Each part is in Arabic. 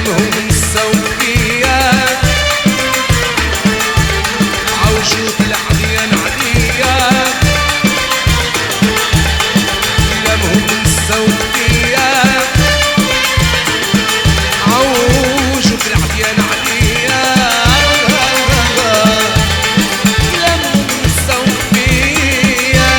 لمهم نساو فيا عوجوك العديان عديا لمهم نساو فيا عوجوك العديان عديا لمهم نساو فيا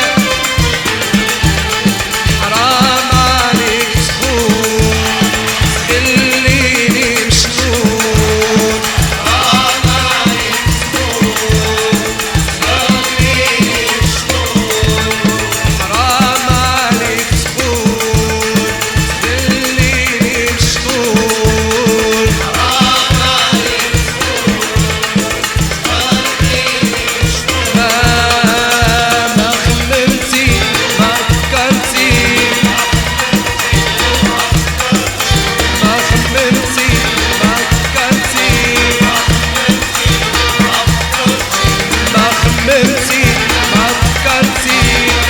حرام عليك تخون خليني مشغول حرام عليك تخون خليني مشغول حرام عليك تخون خليني مشغول حرام عليك تخون خليني مشغول ما خممتي ما فكرتي ما خممتي ما فكرتي ما خممتي ما فكرتي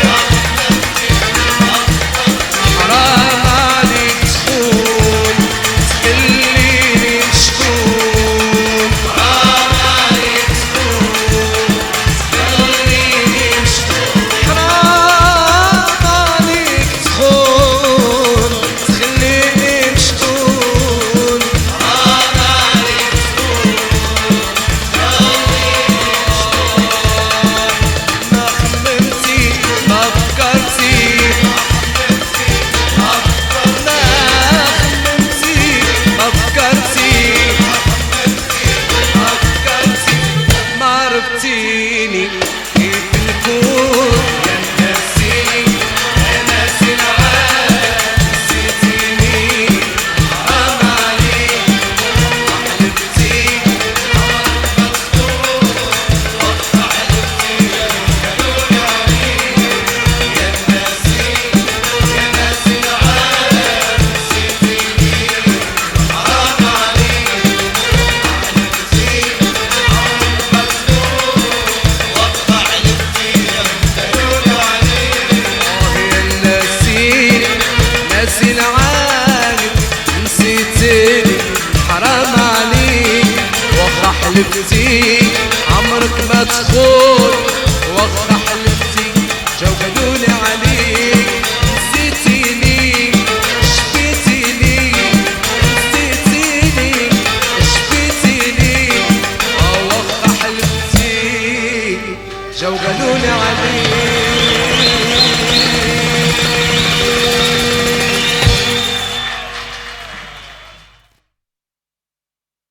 حرام عليك تخون تخليني مشغول حرام عليك تخون تخليني مشغول حرام عليك تخون تخليني مشغول حرام عليك تخون ما خممتي ما فكرتي ما خممتي ما فكرتي ما فكرتي ما عرفتيني كيف نكون يا ناسيني يا ناسي العالم نسيتيني حرام عليك حلفتي عمرك ما تكون وقت حلفتي قالولي عليك يا ناسيني يا ناسي العالم نسيتيني حرام عليك حلفتي عمرك ما تكون وقت حلفتي قالولي عليك يا ناسيني ناسي العالم نسيتني حرام عليك وقت حلفتي عمرك ما تخون وقت حلفتي جاو قالولي عليك نسيتيني شفيتيني نسيتيني شفيتيني وقت حلفتي جاو قالولي عليك